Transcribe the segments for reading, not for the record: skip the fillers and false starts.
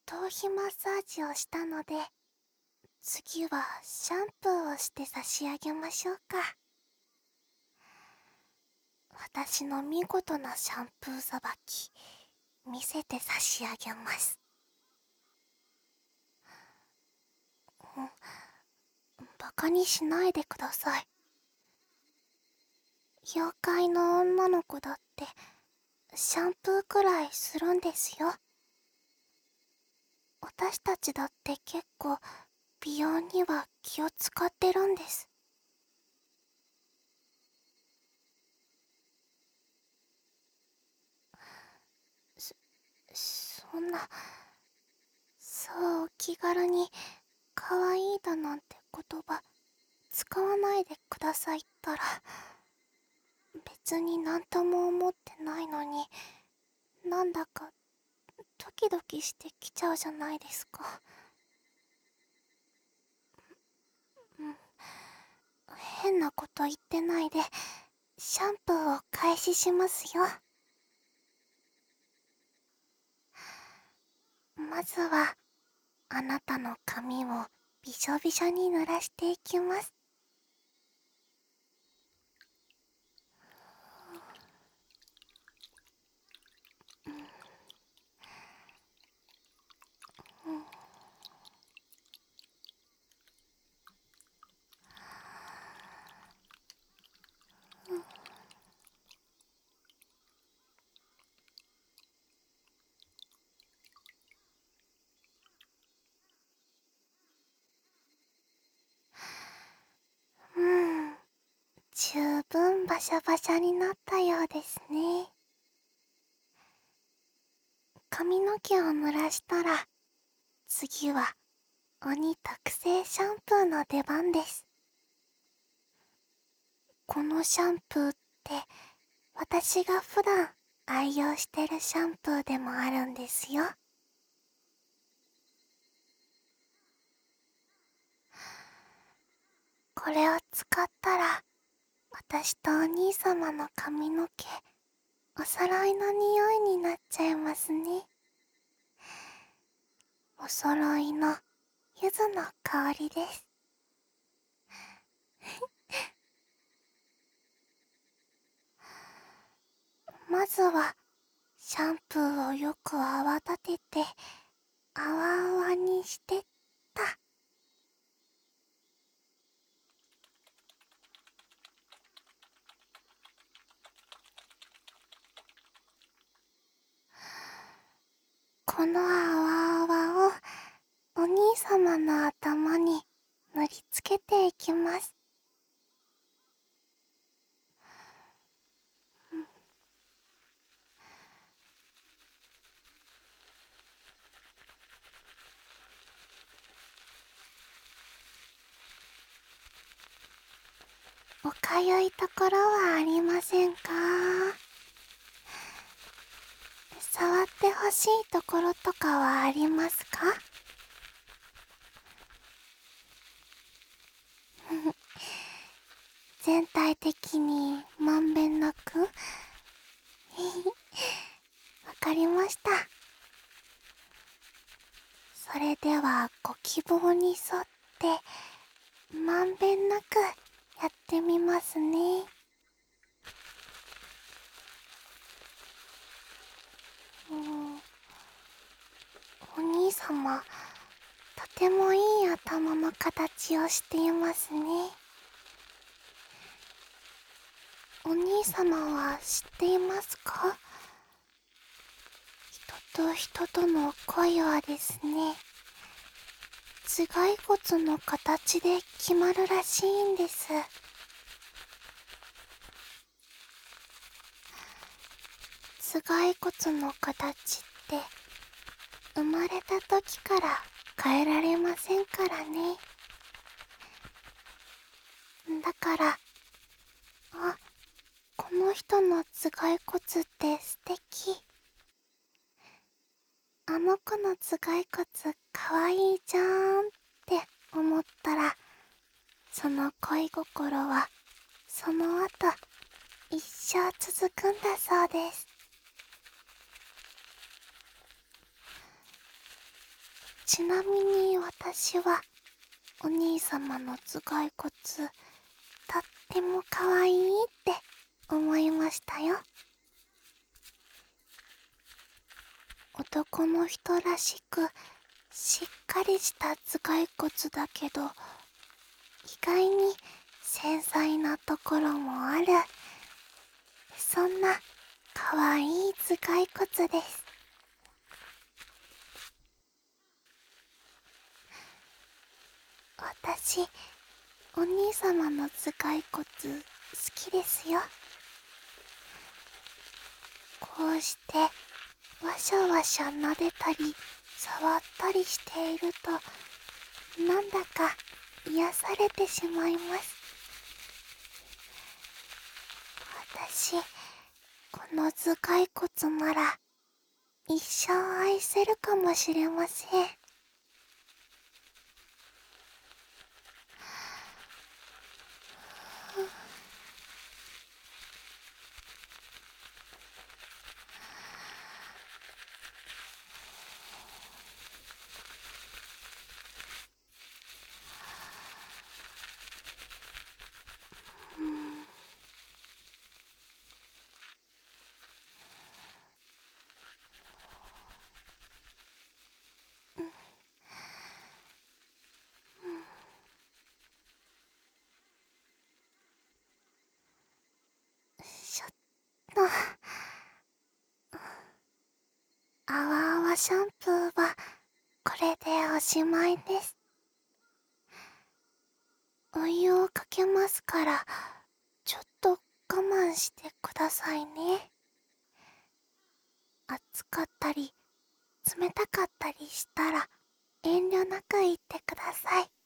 頭皮マッサージをしたので、次はシャンプーをして差し上げましょうか。私の見事なシャンプーさばき、見せて差し上げます。バカにしないでください。妖怪の女の子だってシャンプーくらいするんですよ。私たちだって結構美容には気を使ってるんです。そんな、そう気軽に可愛いだなんて言葉使わないでくださいったら、別になんとも思ってないのに、なんだかドキドキしてきちゃうじゃないですか。変なこと言ってないで、シャンプーを開始しますよ。まずは、あなたの髪をびしょびしょに濡らしていきます。十分バシャバシャになったようですね。髪の毛を濡らしたら、次は鬼特製シャンプーの出番です。このシャンプーって私が普段愛用してるシャンプーでもあるんですよ。これを使ったら、私とお兄様の髪の毛お揃いの匂いになっちゃいますね。お揃いの柚子の香りです。まずはシャンプーをよく泡立てて泡泡にしてった。この泡泡をお兄様の頭に塗りつけていきます。おかゆいところはありませんか？触ってほしいところとかはありますか？全体的にまんべんなくわかりました。それではご希望に沿ってまんべんなくやってみますね。お兄様、とてもいい頭の形をしていますね。お兄様は知っていますか？人と人との恋はですね、頭蓋骨の形で決まるらしいんです。頭蓋骨の形って生まれた時から変えられませんからね。だから、あ、この人の頭蓋骨って素敵。あの子の頭蓋骨かわいいじゃーんって思ったら、その恋心はその後一生続くんだそうです。 ちなみに私はお兄様の頭蓋骨とっても可愛いって思いましたよ。男の人らしくしっかりした頭蓋骨だけど、意外に繊細なところもある、そんな可愛い頭蓋骨です。私、お兄様の頭蓋骨好きですよ。こうしてわしゃわしゃ撫でたり触ったりしていると、なんだか癒されてしまいます。私、この頭蓋骨なら一生愛せるかもしれません。しょっと、あわあわシャンプーはこれでおしまいです。お湯をかけますから、ちょっと我慢してくださいね。熱かったり冷たかったりしたら遠慮なく言ってください。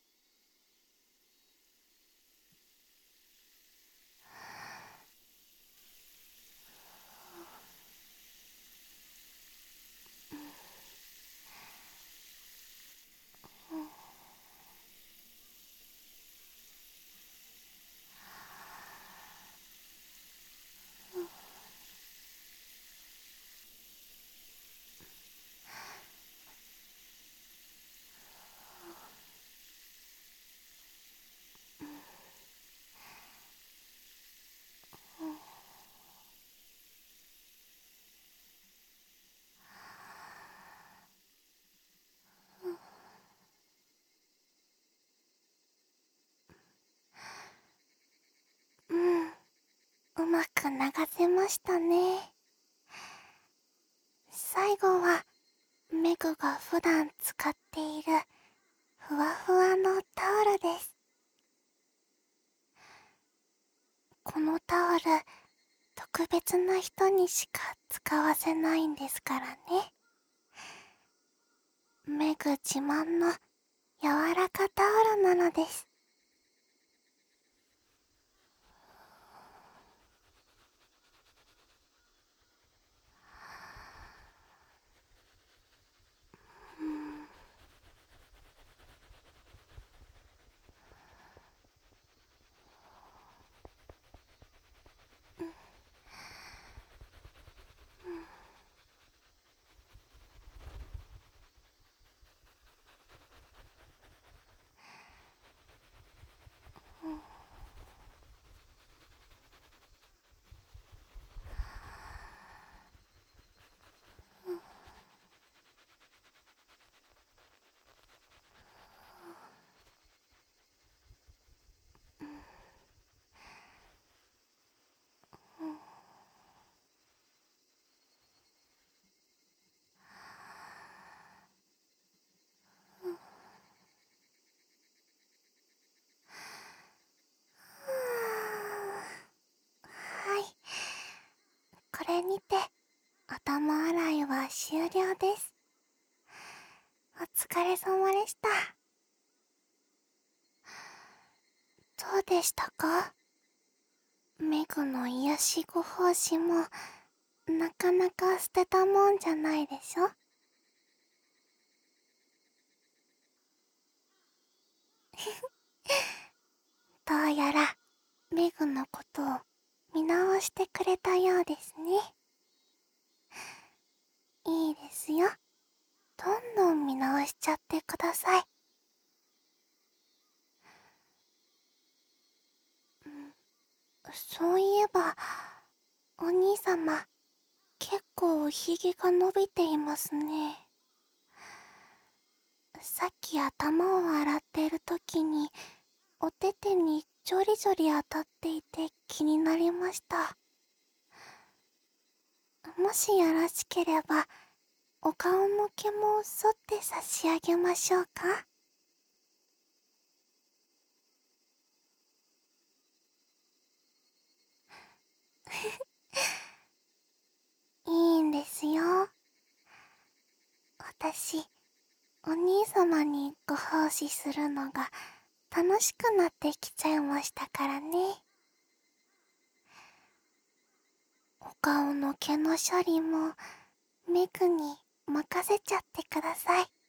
うん、うまく流せましたね。最後はメグが普段使っているふわふわのタオルです。このタオル、特別な人にしか使わせないんですからね。メグ自慢の柔らかタオルなのです。はい、これにて頭洗いは終了です。お疲れ様でした。どうでしたか？メグの癒しご奉仕もなかなか捨てたもんじゃないでしょ。どうやらメグのことを見直してくれたようですね。いいですよ。どんどん見直しださい。そういえば、お兄様、結構ひげが伸びていますね。さっき頭を洗っている時に、お手手にジョリジョリ当たっていて気になりました。もしよろしければ、お顔の毛も剃って差し上げましょうか？いいんですよ。私、お兄様にご奉仕するのが楽しくなってきちゃいましたからね。お顔の毛の処理もメグに任せちゃってください。